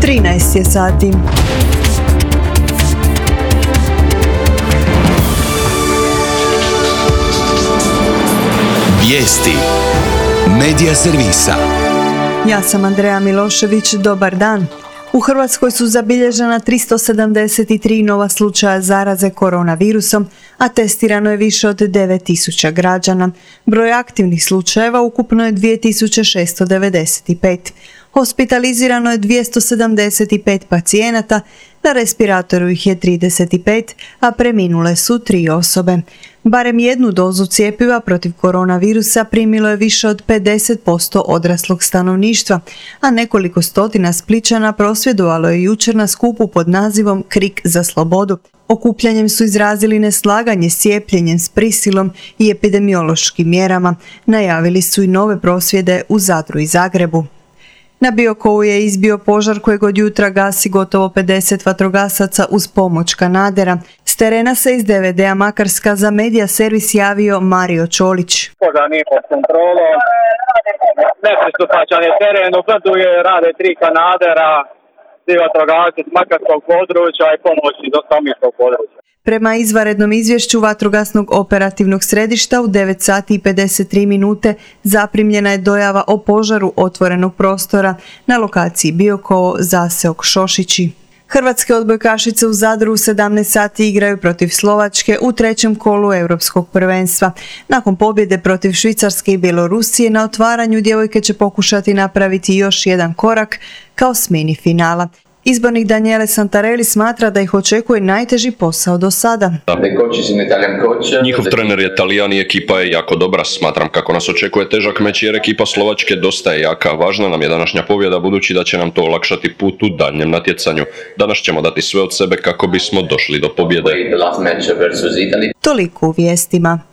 13 je sati. Vijesti Medija servisa. Ja sam Andreja Milošević, dobar dan. U Hrvatskoj su zabilježena 373 nova slučaja zaraze koronavirusom, a testirano je više od 9.000 građana. Broj aktivnih slučajeva ukupno je 2.695. Hospitalizirano je 275 pacijenata, na respiratoru ih je 35, a preminule su 3 osobe. Barem jednu dozu cjepiva protiv koronavirusa primilo je više od 50% odraslog stanovništva, a nekoliko stotina Splićana prosvjedovalo je jučer na skupu pod nazivom Krik za slobodu. Okupljanjem su izrazili neslaganje s cijepljenjem, s prisilom i epidemiološkim mjerama. Najavili su i nove prosvjede u Zadru i Zagrebu. Na Biokovu je izbio požar kojeg od jutra gasi gotovo 50 vatrogasaca uz pomoć kanadera. S terena se iz DVD-a Makarska za Medija servis javio Mario Čolić. Požar nije pod kontrolom, nepristupačan je teren, u brdu rade 3 kanadera, 3 vatrogasci iz makarskog područja i pomoći do Somirskog područja. Prema izvanrednom izvješću vatrogasnog operativnog središta u 9 sati i 53 minute zaprimljena je dojava o požaru otvorenog prostora na lokaciji Biokovo, zaseok Šošići. Hrvatske odbojkašice u Zadru u 17 sati igraju protiv Slovačke u trećem kolu Europskog prvenstva. Nakon pobjede protiv Švicarske i Bjelorusije na otvaranju djevojke će pokušati napraviti još jedan korak kao smini finala. Izbornik Daniele Santarelli smatra da ih očekuje najteži posao do sada. Njihov trener je Talijan i ekipa je jako dobra. Smatram kako nas očekuje težak meč jer ekipa Slovačke dosta je jaka. Važna nam je današnja pobjeda budući da će nam to olakšati put u daljnjem natjecanju. Danas ćemo dati sve od sebe kako bismo došli do pobjede. Toliko u vijestima.